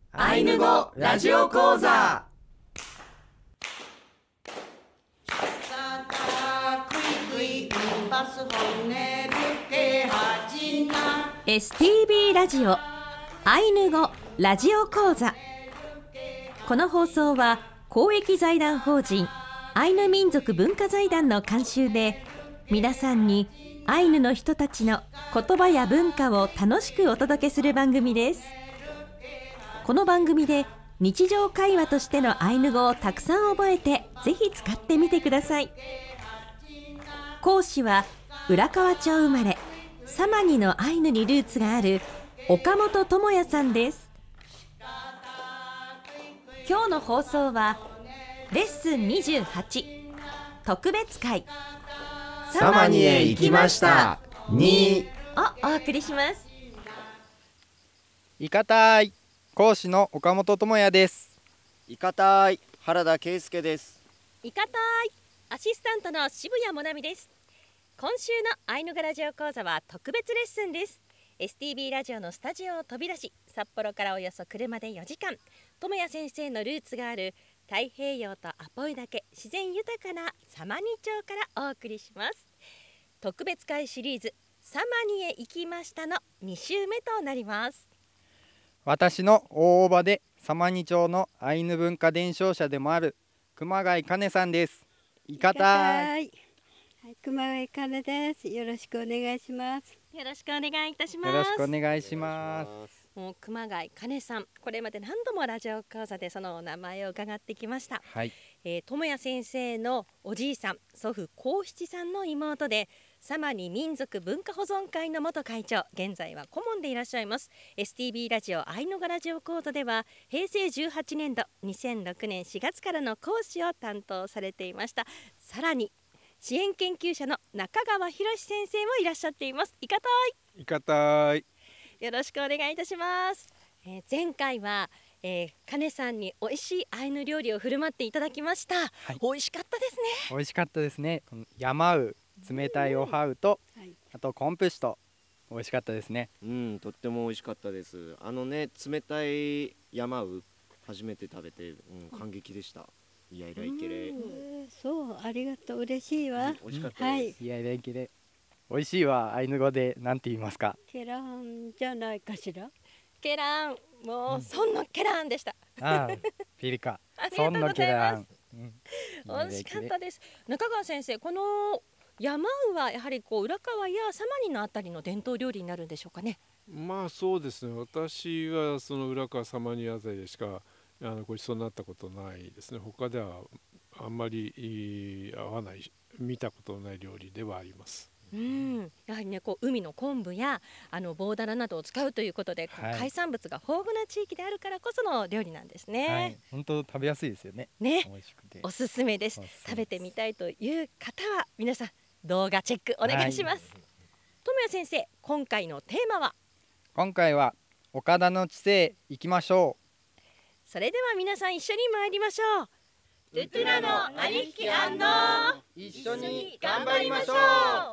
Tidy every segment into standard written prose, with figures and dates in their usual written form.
アイヌ語ラジオ講座。 STB ラジオアイヌ語ラジオ講座。この放送は公益財団法人アイヌ民族文化財団の監修で、皆さんにアイヌの人たちの言葉や文化を楽しくお届けする番組です。この番組で日常会話としてのアイヌ語をたくさん覚えて、ぜひ使ってみてください。講師は浦河町生まれ、サマニのアイヌにルーツがある岡本智也さんです。今日の放送はレッスン28特別会サマニへ行きました2 をお送りします。 いかたい講師の岡本智也です。 いかたい原田圭介です。 いかたいアシスタントの渋谷もなみです。今週のアイヌ語ラジオ講座は特別レッスンです。 STB ラジオのスタジオを飛び出し、札幌からおよそ車で4時間、智也先生のルーツがある太平洋とアポイ岳自然豊かなサマニ町からお送りします。特別会シリーズサマニへ行きましたの2週目となります。 私の大叔母でサマニ町のアイヌ文化伝承者でもある熊谷かねさんです。いかたい。 はい、熊谷かねです。よろしくお願いします。 よろしくお願いいたします。 よろしくお願いします。 もう熊谷かねさん、これまで何度もラジオ講座でそのお名前を伺ってきました。 はい、 智也先生のおじいさん、祖父幸七さんの妹で、サマニ民族文化保存会の元会長、現在は顧問でいらっしゃいます。 STB ラジオアイヌ語ラジオ講座では平成18年度2006年4月からの講師を担当されていました。さらに支援研究者の中川博先生もいらっしゃっています。いかたいかたい。 よろしくお願いいたします。前回はかねさんに美味しいアイヌ料理を振る舞っていただきました。 はい、 美味しかったですね。 美味しかったですね。山う冷たいおはうと、あとコンプシと美味しかったですね。 とっても美味しかったです。冷たい山う初めて食べて、感激でした。いやいらいけれ。 そう、ありがとう、嬉しいわ。 美味しかったです。 はい、 いやいらいけれ。美味しいはアイヌ語で何て言いますか？ ケランじゃないかしら。 ケラン、もうそんのケランでした。 ああ、ピリカ。 ありがとうございます。 美美味しかったです。中川先生、この山うはやはり浦河やサマニのあたりの伝統料理になるんでしょうかね。 まあそうですね。私はその浦川サマニあたりでしかごちそうになったことないですね。他ではあんまり合わない、見たことのない料理ではあります。 やはりね、海の昆布やボーダラなどを使うということで、海産物が豊富な地域であるからこその料理なんですね。 はい、本当食べやすいですよね。 ね、 美味しくておすすめです。食べてみたいという方は皆さん動画チェックお願いします。智也先生、今回のテーマは？ 今回は岡田の地勢行きましょう。 それでは皆さん一緒に参りましょう。トゥトゥラの兄貴一緒に頑張りましょう。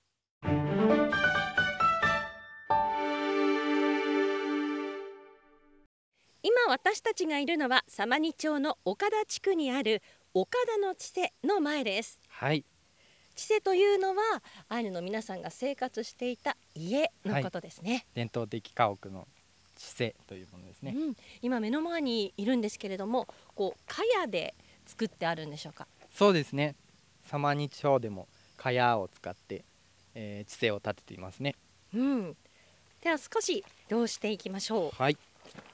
今私たちがいるのはサマニ町の岡田地区にある岡田の地勢の前です。 はい、 地勢というのはアイヌの皆さんが生活していた家のことですね。 伝統的家屋の地勢というものですね。 今目の前にいるんですけれども、茅で作ってあるんでしょうか？ そうですね。サマニ町でも茅を使って、地勢を立てていますね。 では少し移動していきましょう。 はい。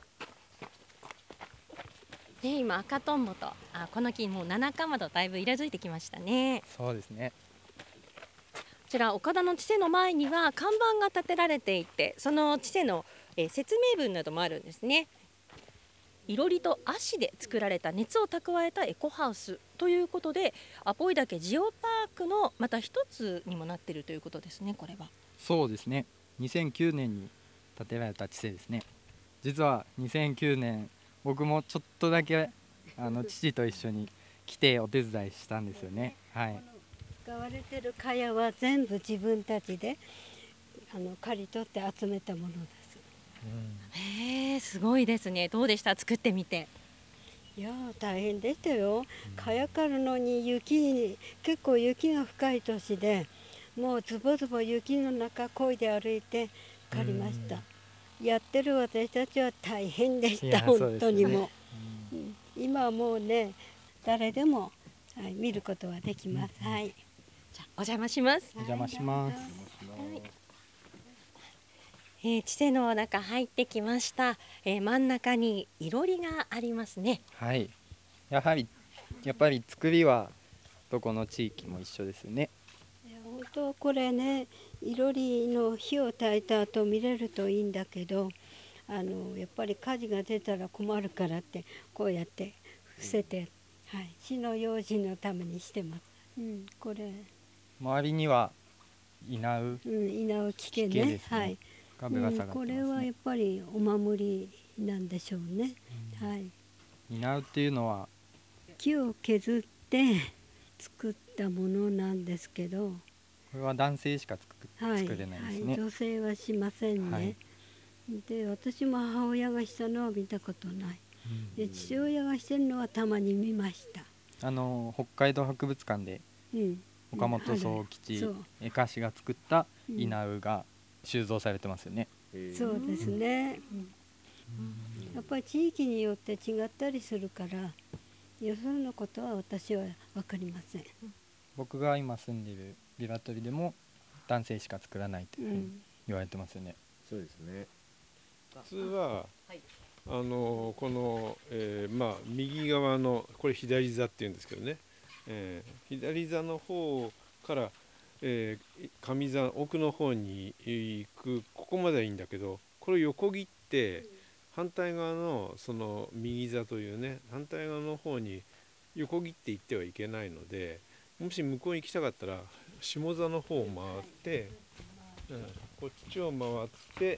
今赤トンボとこの木もう七かまどだいぶ色づいてきましたね。 そうですね。 こちら岡田の地勢の前には看板が立てられていて、その地勢の、説明文などもあるんですね。いろりと足で作られた熱を蓄えたエコハウスということで、アポイ岳ジオパークのまた一つにもなっているということですね。これはそうですね。2009年に建てられた地勢ですね。実は2009年僕もちょっとだけ父と一緒に来てお手伝いしたんですよね。はい。 使われてる茅は全部自分たちで刈り取って集めたものです。 へえ、すごいですね。どうでした？作ってみて。 いやー大変でしたよ。かやかるのに結構雪が深い年で、もうズボズボ雪の中漕いで歩いて刈りました。やってる私たちは大変でした、 いやそう本ですよね当にもう。今はもうね、誰でも、はい、見ることはできます。はい。 じゃあお邪魔します。 お邪魔します。 地勢の中入ってきました。真ん中にいろりがありますね。 はい。やっぱり作りはどこの地域も一緒ですよね。 いや本当これね、いろりの火を焚いた後見れるといいんだけど、やっぱり火事が出たら困るからってこうやって伏せて、はい、火の用心のためにしてます。これ、 周りには稲う稲を木けね、 木ですねはい。 がぶら下がってこますね。 れはやっぱりお守りなんでしょうね。はい。 稲うっていうのは木を削って作ったものなんですけど、 これは男性しかはい、 作れないですね。 はい、女性はしませんね。 はいで、私も母親がしたのは見たことない。で、父親がしてるのはたまに見ました。 北海道博物館で岡本宗吉そう絵歌師が作った稲うが収蔵されてますよね。 そうですね。やっぱり地域によって違ったりするから、よそのことは私は分かりません。 僕が今住んでいるビラトリでも男性しか作らないというふうに言われてますよね。 そうですね。 普通はこの、右側のこれ左座っていうんですけどね、左座の方から、上座奥の方に行くここまではいいんだけど、これを横切って反対側のその右座というね、反対側の方に横切って行ってはいけないので、もし向こうに行きたかったら下座の方を回って、こっちを回って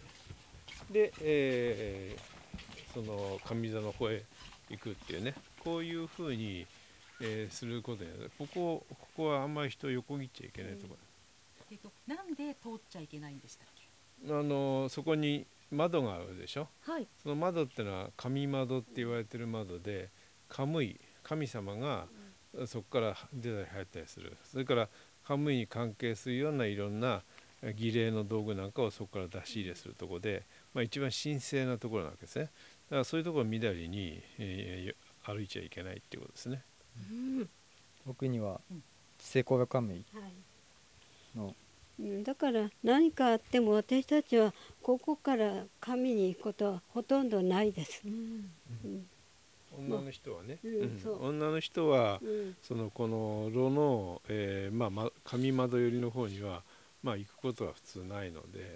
で、その上座の方へ行くっていうね、こういうふうに、することによってここはあんまり人を横切っちゃいけないところ、 なんで通っちゃいけないんでしたっけ？ そこに窓があるでしょ。 はい。 その窓ってのは神窓って言われてる窓で、カムイ神様がそこから出たり入ったりする。それからカムイに関係するようないろんな儀礼の道具なんかをそこから出し入れするところで、一番神聖なところなわけですね。だからそういうところをみだりに、歩いちゃいけないっていうことですね。 僕にはチセコガカムイのだから何かあっても私たちはここから神に行くことはほとんどないです。 女の人はね、 そう女の人は、この炉の、上窓寄りの方には、行くことは普通ないので、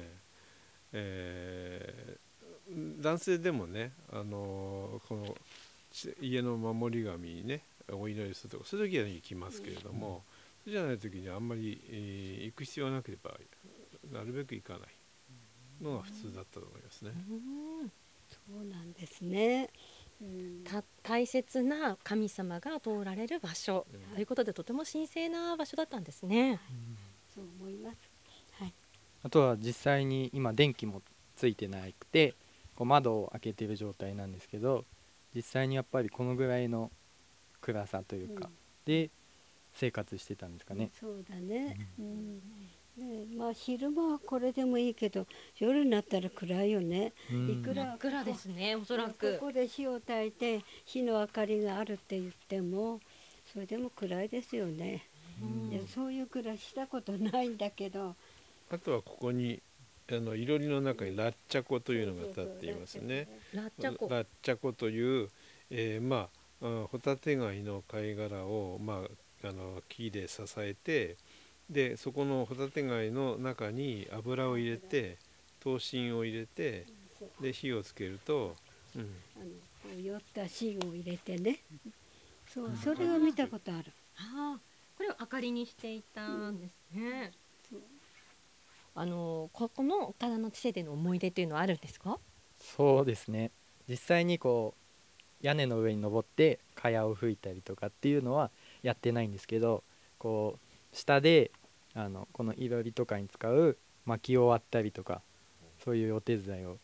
男性でもね、この家の守り神にねお祈りするとか、そういう時は行きますけれども、そうじゃない時にはあんまり、行く必要がなければなるべく行かないのが普通だったと思いますね。 そうなんですね。 大切な神様が通られる場所、ということでとても神聖な場所だったんですね。 そう思います。はい。 あとは実際に今電気もついてなくてこう窓を開けている状態なんですけど、実際にやっぱりこのぐらいの暗さというか、で生活してたんですかね。 そうだね。で、昼間はこれでもいいけど、夜になったら暗いよね。いくら暗ですね、おそらこく。 こで火を焚いて火の明かりがあるって言っても、それでも暗いですよね。でそういう暮らししたことないんだけど。 あとはここにいろりの中にラッチャコというのが立っていますね。 ラッチャコ。 ラッチャコという、ホタテ貝の貝殻を、木で支えて、でそこのホタテ貝の中に油を入れて灯芯を入れて、で火をつけると、 酔った芯を入れてね。そうそれを見たことある。 これを明かりにしていたんですね。ここの岡田の地勢での思い出というのはあるんですか？ そうですね、実際にこう屋根の上に登って蚊帳を吹いたりとかっていうのはやってないんですけど、こう下でこのいろりとかに使う薪を割ったりとか、そういうお手伝いを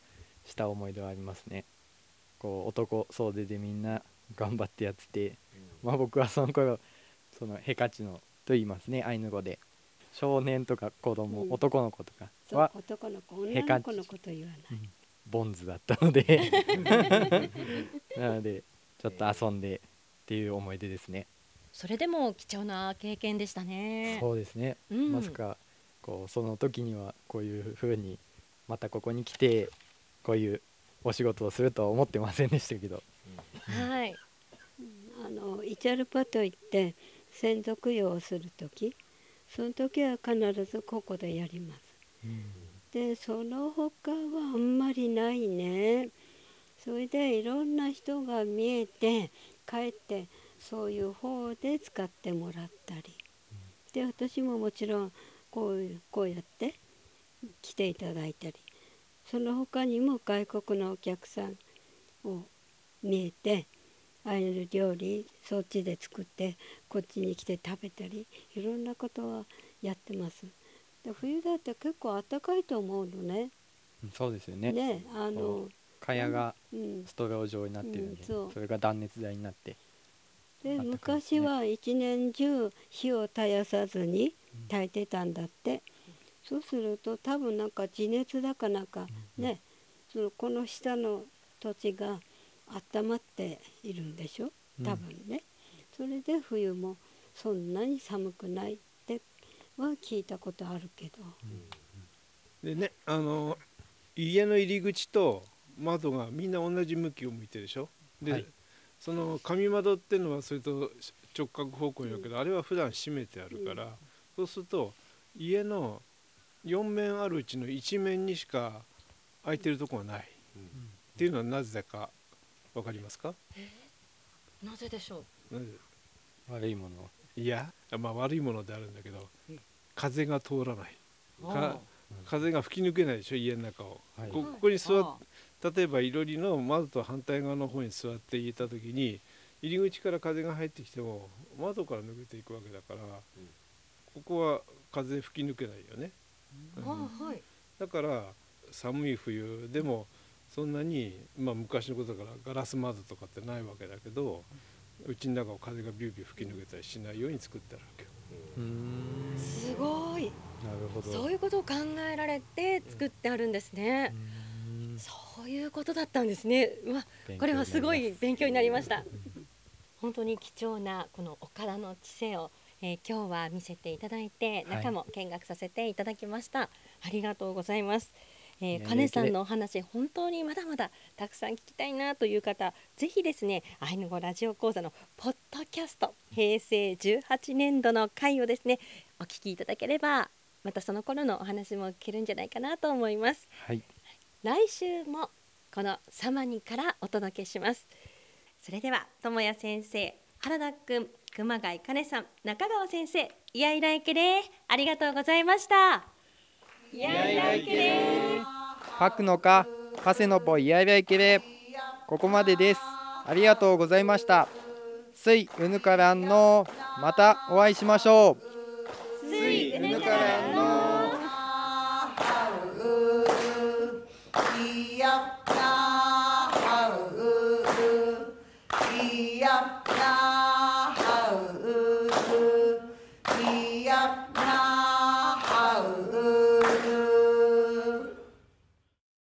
した思い出はありますね。こう男総出でみんな頑張ってやってて、僕はその頃そのヘカチノと言いますね、アイヌ語で。少年とか子供、男の子とかそうは男の子女の子のこと言わない。 ボンズだったのでなのでちょっと遊んでっていう思い出ですね。 それでも貴重な経験でしたね。 そうですね、まさかこうその時にはこういう風にまたここに来てこういうお仕事をするとは思ってませんでしたけど、 はい。 イチャルパといって先祖供養をする時、その時は必ずここでやります。でその他はあんまりないね。それでいろんな人が見えて帰ってそういう方で使ってもらったり、で私ももちろんこうやって来ていただいたり、その他にも外国のお客さんを見えてアイヌ料理そっちで作ってこっちに来て食べたり、いろんなことはやってます。で冬だって結構暖かいと思うのね。 そうですよね。蚊帳がストロー状になってるんで、それが断熱材になって、 で昔は一年中火を絶やさずに炊いてたんだって。そうすると多分なんか地熱だかなんかね、この下の土地が温まっているんでしょ多分ね。それで冬もそんなに寒くないっては聞いたことあるけど、 でね、家の入り口と窓がみんな同じ向きを向いてるでしょ。で、その上窓っていうのはそれと直角方向にあるけど、あれは普段閉めてあるから、そうすると家の4面あるうちの1面にしか空いてるとこがない、っていうのはなぜか分かりますか？ なぜでしょう？ なぜ？ 悪いもの。 いや、悪いものであるんだけど、風が通らない。風が吹き抜けないでしょ、家の中を。ここに座って例えばいろりの窓と反対側の方に座っていた時に、入り口から風が入ってきても窓から抜けていくわけだから、ここは風吹き抜けないよね。だから寒い冬でもそんなに、昔のことだからガラス窓とかってないわけだけど、うちの中を風がビュービュー吹き抜けたりしないように作ってあるわけよ。 すごい。 なるほど。 そういうことを考えられて作ってあるんですね。そういうことだったんですね。これはすごい勉強になりました。本当に貴重なこの岡田の知性を、今日は見せていただいて、中も見学させていただきました。ありがとうございます。金さんのお話、本当にまだまだたくさん聞きたいなという方、ぜひですね、アイヌ語ラジオ講座のポッドキャスト、平成18年度の回をですね、お聞きいただければ、またその頃のお話も聞けるんじゃないかなと思います。来週もこのサマニからお届けします。それでは智也先生、原田くん、熊谷かねさん、中川先生、イヤイライケレー、ありがとうございました。イヤイライケレー、 パクのかパセのぽイヤイライケレー、ここまでです。ありがとうございました。スイウヌからんの、またお会いしましょう。 スイウヌからんの。